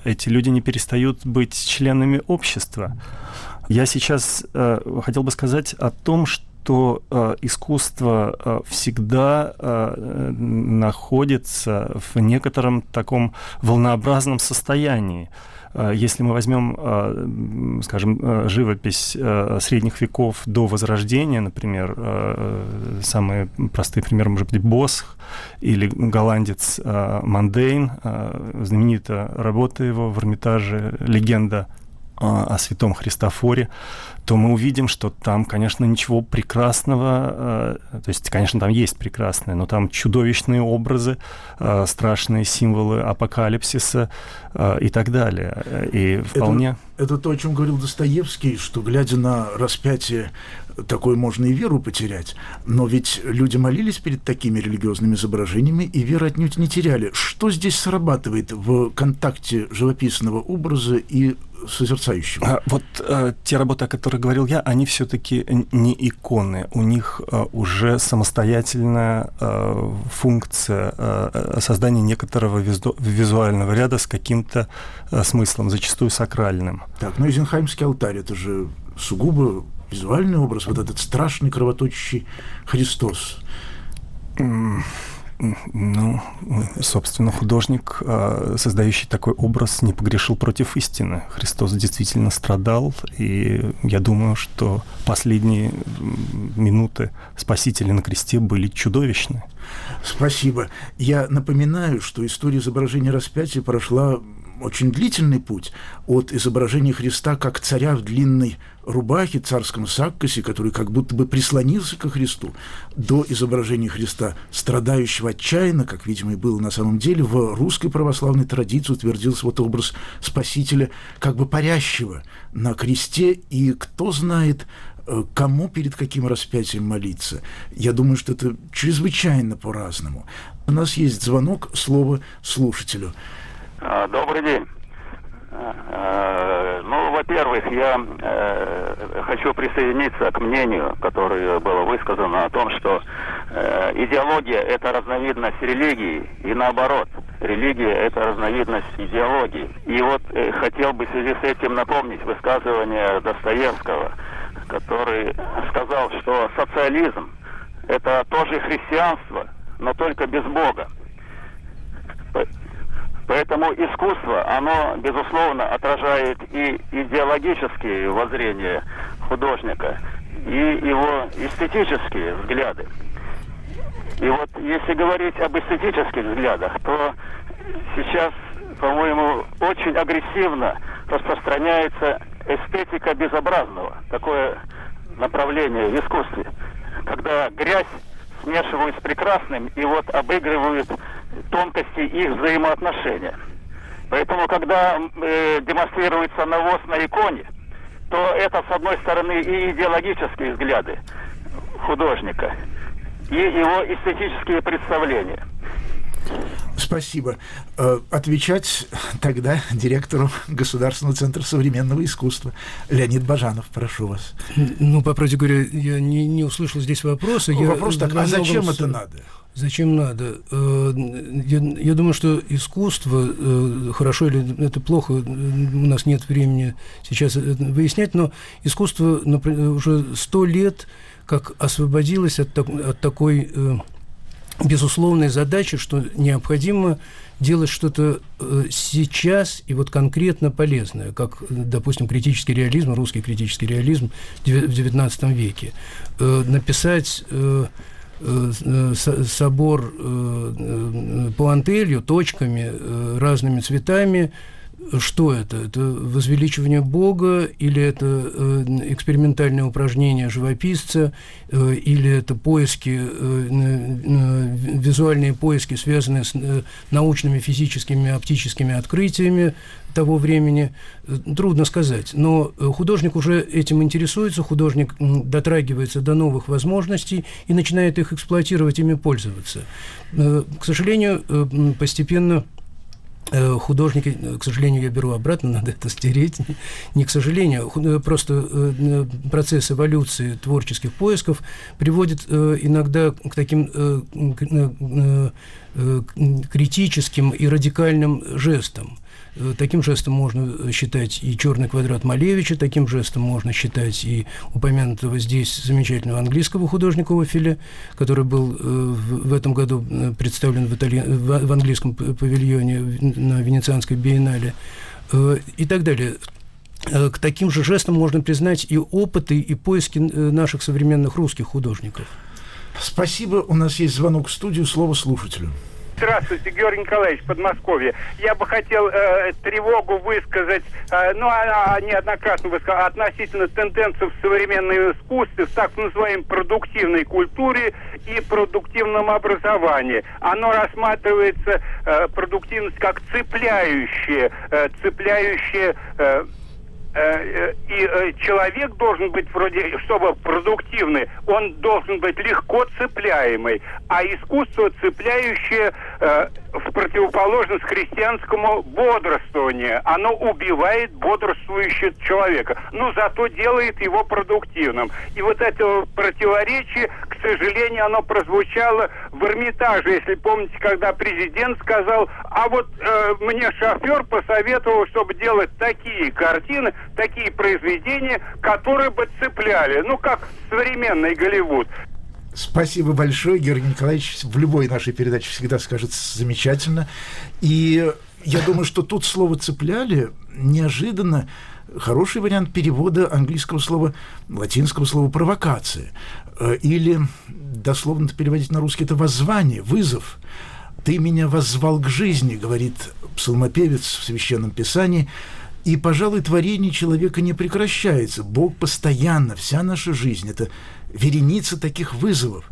эти люди не перестают быть членами общества. Я сейчас э, хотел бы сказать о том, что то э, искусство э, всегда э, находится в некотором таком волнообразном состоянии. Э, если мы возьмем, э, скажем, э, живопись э, средних веков до Возрождения, например, э, самые простые примеры, может быть, Босх или голландец э, Мандейн, э, знаменитая работа его в Эрмитаже «Легенда о святом Христофоре», то мы увидим, что там, конечно, ничего прекрасного, то есть, конечно, там есть прекрасное, но там чудовищные образы, страшные символы апокалипсиса и так далее. И вполне... Это, это то, о чем говорил Достоевский, что, глядя на распятие, такое можно и веру потерять. Но ведь люди молились перед такими религиозными изображениями и веры отнюдь не теряли. Что здесь срабатывает в контакте живописного образа и созерцающего? А, вот а, те работы, о которых говорил я, они все-таки не иконы. У них а, уже самостоятельная а, функция а, создания некоторого визу- визуального ряда с каким-то а, смыслом, зачастую сакральным. Так, ну Эйзенхаймский алтарь — это же сугубо визуальный образ, вот этот страшный кровоточащий Христос. Ну, собственно, художник, создающий такой образ, не погрешил против истины. Христос действительно страдал, и я думаю, что последние минуты Спасителя на кресте были чудовищны. Спасибо. Я напоминаю, что история изображения распятия прошла очень длительный путь от изображения Христа как царя в длинной рубахе, царском саккосе, который как будто бы прислонился ко Христу, до изображения Христа, страдающего отчаянно, как, видимо, и было на самом деле. В русской православной традиции утвердился вот образ Спасителя как бы парящего на кресте, и кто знает, кому перед каким распятием молиться. Я думаю, что это чрезвычайно по-разному. У нас есть звонок, слово слушателю. Добрый день. Ну, во-первых, я э, хочу присоединиться к мнению, которое было высказано о том, что э, идеология – это разновидность религии, и наоборот, религия – это разновидность идеологии. И вот э, хотел бы в связи с этим напомнить высказывание Достоевского, который сказал, что социализм – это тоже христианство, но только без Бога. Поэтому искусство, оно, безусловно, отражает и идеологические воззрения художника, и его эстетические взгляды. И вот если говорить об эстетических взглядах, то сейчас, по-моему, очень агрессивно распространяется эстетика безобразного, такое направление в искусстве, когда грязь смешивают с прекрасным и вот обыгрывают тонкости их взаимоотношения. Поэтому, когда э, демонстрируется навоз на иконе, то это, с одной стороны, и идеологические взгляды художника, и его эстетические представления. Спасибо. Отвечать тогда директору Государственного центра современного искусства. Леонид Бажанов, прошу вас. Ну, по правде говоря, я не, не услышал здесь вопроса. Ну, я вопрос так, а зачем с... это надо? Зачем надо? Я, я думаю, что искусство, хорошо или это плохо, у нас нет времени сейчас выяснять, но искусство уже сто лет как освободилось от, от такой безусловной задачи, что необходимо делать что-то сейчас и вот конкретно полезное, как, допустим, критический реализм, русский критический реализм в девятнадцатом веке. Написать собор пуантелью, точками, разными цветами. Что это? Это возвеличивание Бога, или это экспериментальное упражнение живописца, или это поиски, визуальные поиски, связанные с научными, физическими, оптическими открытиями того времени? Трудно сказать. Но художник уже этим интересуется, художник дотрагивается до новых возможностей и начинает их эксплуатировать, ими пользоваться. К сожалению, постепенно художники, к сожалению, я беру обратно, надо это стереть, не к сожалению, просто процесс эволюции творческих поисков приводит иногда к таким критическим и радикальным жестам. Таким жестом можно считать и «Черный квадрат» Малевича, таким жестом можно считать и упомянутого здесь замечательного английского художника Офеля, который был в этом году представлен в, италья... в английском павильоне на Венецианской биеннале и так далее. К таким же жестам можно признать и опыты, и поиски наших современных русских художников. Спасибо. У нас есть звонок в студию. Слово слушателю. Здравствуйте, Георгий Николаевич, Подмосковье. Я бы хотел э, тревогу высказать, э, ну, она неоднократно высказала, относительно тенденций в современном искусстве, в так называемой продуктивной культуре и продуктивном образовании. Оно рассматривается, э, продуктивность, как цепляющая, э, цепляющая... Э, и человек должен быть вроде, чтобы продуктивный, он должен быть легко цепляемый, а искусство цепляющее э, в противоположность христианскому бодрствованию. Оно убивает бодрствующего человека, но зато делает его продуктивным. И вот это противоречие, к сожалению, оно прозвучало в Эрмитаже, если помните, когда президент сказал, а вот э, мне шофер посоветовал, чтобы делать такие картины, такие произведения, которые бы цепляли, ну, как современный Голливуд. Спасибо большое, Георгий Николаевич. В любой нашей передаче всегда скажет замечательно. И я думаю, что тут слово «цепляли» неожиданно хороший вариант перевода английского слова, латинского слова «провокация». Или, дословно переводить на русский, это воззвание, вызов. «Ты меня воззвал к жизни», говорит псалмопевец в Священном Писании. И, пожалуй, творение человека не прекращается. Бог постоянно, вся наша жизнь – это вереница таких вызовов.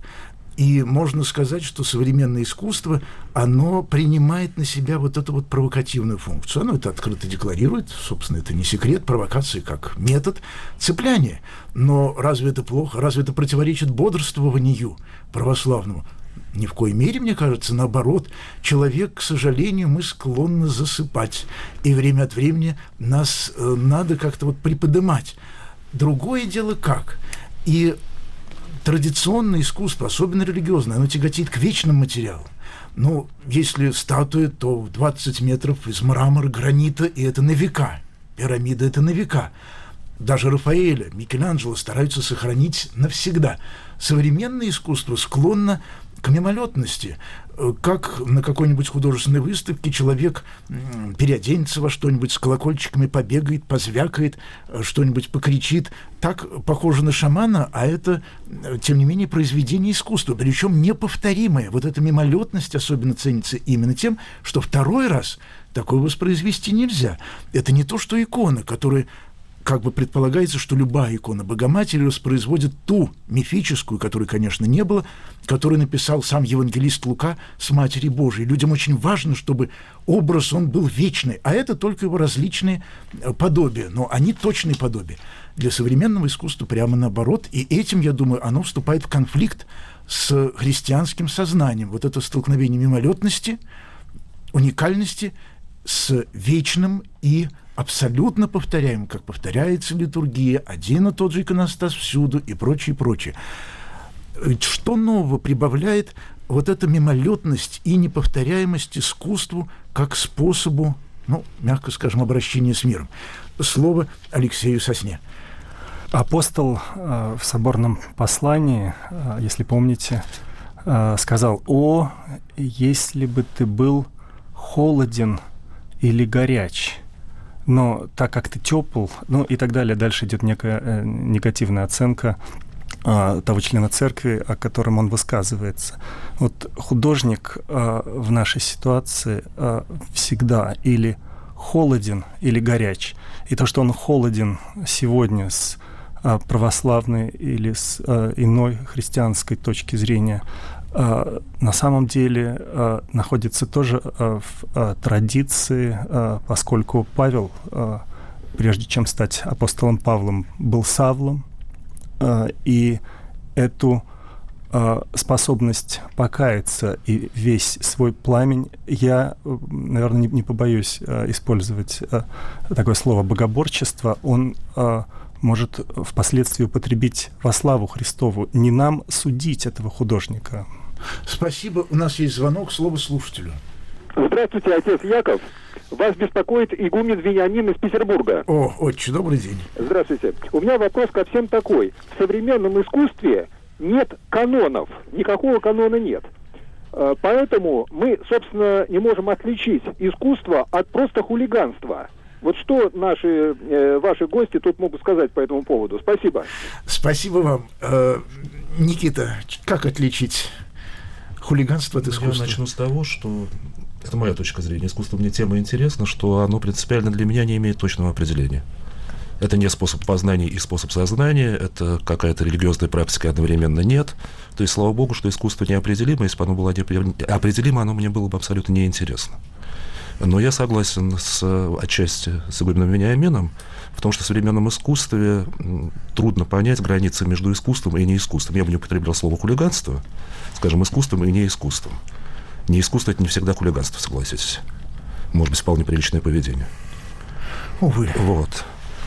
И можно сказать, что современное искусство, оно принимает на себя вот эту вот провокативную функцию. Оно это открыто декларирует, собственно, это не секрет, провокации как метод цепляния. Но разве это плохо? Разве это противоречит бодрствованию православному? Ни в коей мере, мне кажется, наоборот, человек, к сожалению, мы склонны засыпать, и время от времени нас э, надо как-то вот приподнимать. Другое дело как. И традиционное искусство, особенно религиозное, оно тяготеет к вечным материалам. Ну, если статуя, то двадцать метров из мрамора, гранита, и это на века. Пирамида – это на века. Даже Рафаэля, Микеланджело стараются сохранить навсегда. Современное искусство склонно к мимолетности, как на какой-нибудь художественной выставке человек переоденется во что-нибудь, с колокольчиками побегает, позвякает, что-нибудь покричит. Так похоже на шамана, а это, тем не менее, произведение искусства, причем неповторимое. Вот эта мимолетность особенно ценится именно тем, что второй раз такое воспроизвести нельзя. Это не то, что икона, которая... Как бы предполагается, что любая икона Богоматери воспроизводит ту мифическую, которой, конечно, не было, которую написал сам евангелист Лука с Матери Божией. Людям очень важно, чтобы образ, он был вечный, а это только его различные подобия, но они точные подобия. Для современного искусства прямо наоборот, и этим, я думаю, оно вступает в конфликт с христианским сознанием. Вот это столкновение мимолетности, уникальности с вечным и абсолютно повторяем, как повторяется литургия, один и тот же иконостас всюду и прочее, прочее. Что нового прибавляет вот эта мимолетность и неповторяемость искусству как способу, ну, мягко скажем, обращения с миром? Слово Алексею Сосне. Апостол э, в соборном послании, э, если помните, э, сказал: «О, если бы ты был холоден или горяч». Но так как ты тепл, ну и так далее, дальше идет некая э, негативная оценка э, того члена церкви, о котором он высказывается. Вот художник э, в нашей ситуации э, всегда или холоден, или горяч. И то, что он холоден сегодня с э, православной или с э, иной христианской точки зрения, Uh, на самом деле uh, находится тоже uh, в uh, традиции, uh, поскольку Павел, uh, прежде чем стать апостолом Павлом, был Савлом, uh, и эту uh, способность покаяться и весь свой пламень, я, наверное, не, не побоюсь uh, использовать uh, такое слово «богоборчество», он uh, может впоследствии употребить во славу Христову. Не нам судить этого художника. Спасибо. У нас есть звонок. Слово слушателю. Здравствуйте, отец Яков. Вас беспокоит игумен Вениамин из Петербурга. О, отче, добрый день. Здравствуйте. У меня вопрос ко всем такой. В современном искусстве нет канонов, никакого канона нет. Поэтому мы, собственно, не можем отличить искусство от просто хулиганства. Вот что наши, э, ваши гости тут могут сказать по этому поводу? Спасибо. Спасибо вам. Э, Никита, как отличить хулиганство от искусства? Я начну с того, что... Это моя точка зрения. Искусство мне тема интересна, что оно принципиально для меня не имеет точного определения. Это не способ познания и способ сознания, это какая-то религиозная практика одновременно нет. То есть, слава богу, что искусство неопределимо, если бы оно было определимо, оно мне было бы абсолютно неинтересно. Но я согласен с, отчасти с игуменом Вениамином в том, что в современном искусстве трудно понять границы между искусством и неискусством. Я бы не употреблял слово хулиганство, скажем, искусством и неискусством. Не искусство — это не всегда хулиганство, согласитесь. Может быть, вполне приличное поведение. Увы. Вот.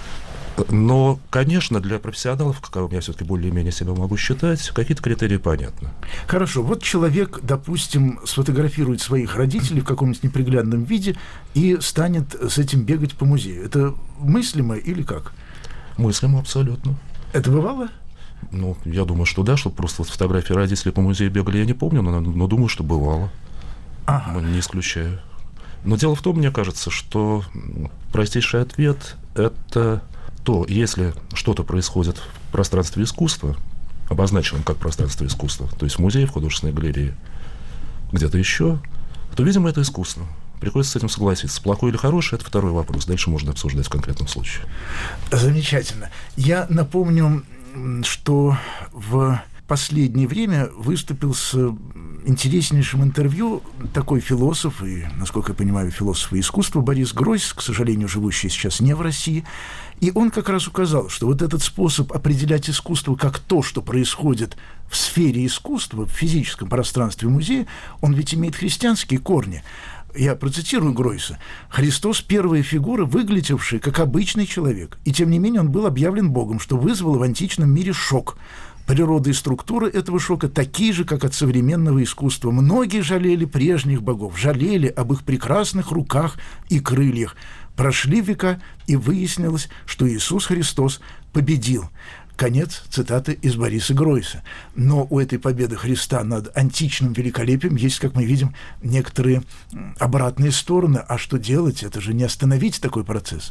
Но, конечно, для профессионалов, каковым я все-таки более-менее себя могу считать, какие-то критерии понятны. Хорошо. Вот человек, допустим, сфотографирует своих родителей в каком-нибудь неприглядном виде и станет с этим бегать по музею. Это мыслимо или как? Мыслимо абсолютно. Это бывало? Ну, я думаю, что да, чтобы просто вот фотографии родителей по музею бегали, я не помню, но, но думаю, что бывало. Ага. Не исключаю. Но дело в том, мне кажется, что простейший ответ – это то, если что-то происходит в пространстве искусства, обозначенном как пространство искусства, то есть в музее, в художественной галерее, где-то еще, то, видимо, это искусство. Приходится с этим согласиться. Плохой или хороший – это второй вопрос. Дальше можно обсуждать в конкретном случае. Замечательно. Я напомню, что в последнее время выступил с интереснейшим интервью такой философ, и, насколько я понимаю, философ искусства Борис Гройс, к сожалению, живущий сейчас не в России, и он как раз указал, что вот этот способ определять искусство как то, что происходит в сфере искусства, в физическом пространстве музея, он ведь имеет христианские корни. Я процитирую Гройса. «Христос – первая фигура, выглядевшая как обычный человек, и тем не менее он был объявлен Богом, что вызвало в античном мире шок. Природа и структура этого шока такие же, как от современного искусства. Многие жалели прежних богов, жалели об их прекрасных руках и крыльях. Прошли века, и выяснилось, что Иисус Христос победил». Конец цитаты из Бориса Гройса. Но у этой победы Христа над античным великолепием есть, как мы видим, некоторые обратные стороны. А что делать? Это же не остановить такой процесс.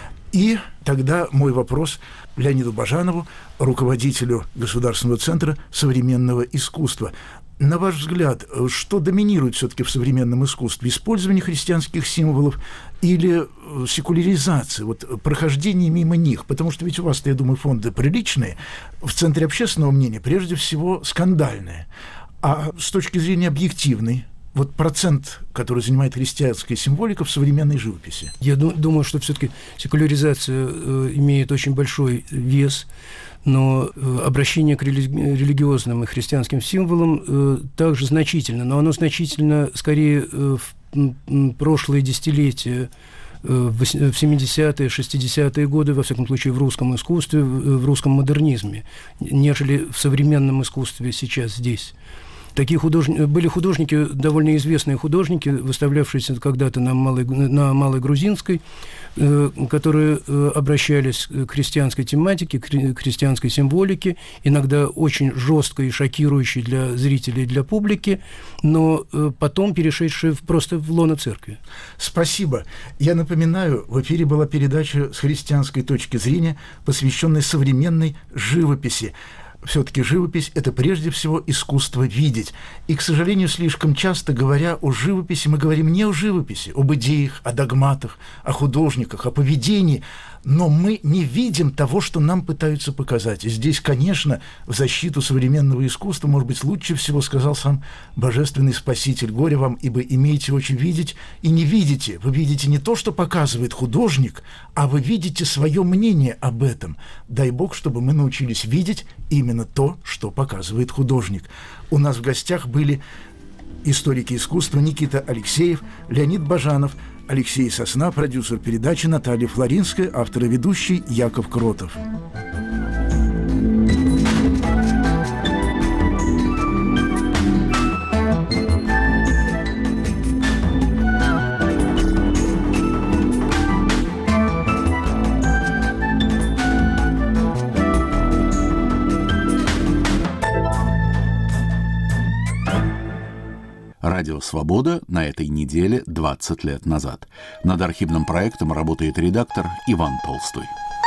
И тогда мой вопрос Леониду Бажанову, руководителю Государственного центра современного искусства. На ваш взгляд, что доминирует все-таки в современном искусстве? Использование христианских символов или секуляризация, вот, прохождение мимо них? Потому что ведь у вас-то, я думаю, фонды приличные, в центре общественного мнения прежде всего скандальные. А с точки зрения объективной, вот процент, который занимает христианская символика в современной живописи? Я ду- думаю, что все-таки секуляризация э, имеет очень большой вес, но э, обращение к рели- религиозным и христианским символам э, также значительно, но оно значительно скорее э, в м, прошлые десятилетия, э, в семидесятые, шестидесятые годы, во всяком случае, в русском искусстве, в, в русском модернизме, нежели в современном искусстве сейчас здесь. Такие художники, были художники, довольно известные художники, выставлявшиеся когда-то на Малой, на Малой Грузинской, э, которые э, обращались к христианской тематике, к христианской символике, иногда очень жестко и шокирующей для зрителей, для публики, но э, потом перешедшие в, просто в лоно церкви. Спасибо. Я напоминаю, в эфире была передача с христианской точки зрения, посвященная современной живописи. Все-таки живопись – это прежде всего искусство видеть. И, к сожалению, слишком часто, говоря о живописи, мы говорим не о живописи, об идеях, о догматах, о художниках, о поведении, но мы не видим того, что нам пытаются показать. И здесь, конечно, в защиту современного искусства, может быть, лучше всего сказал сам Божественный Спаситель: «Горе вам, ибо имеете очи видеть и не видите». Вы видите не то, что показывает художник, а вы видите свое мнение об этом. Дай Бог, чтобы мы научились видеть именно то, что показывает художник. У нас в гостях были историки искусства Никита Алексеев, Леонид Бажанов, Алексей Сосна, продюсер передачи Наталья Флоринская, автор и ведущий Яков Кротов. Радио «Свобода» на этой неделе двадцать лет назад. Над архивным проектом работает редактор Иван Толстой.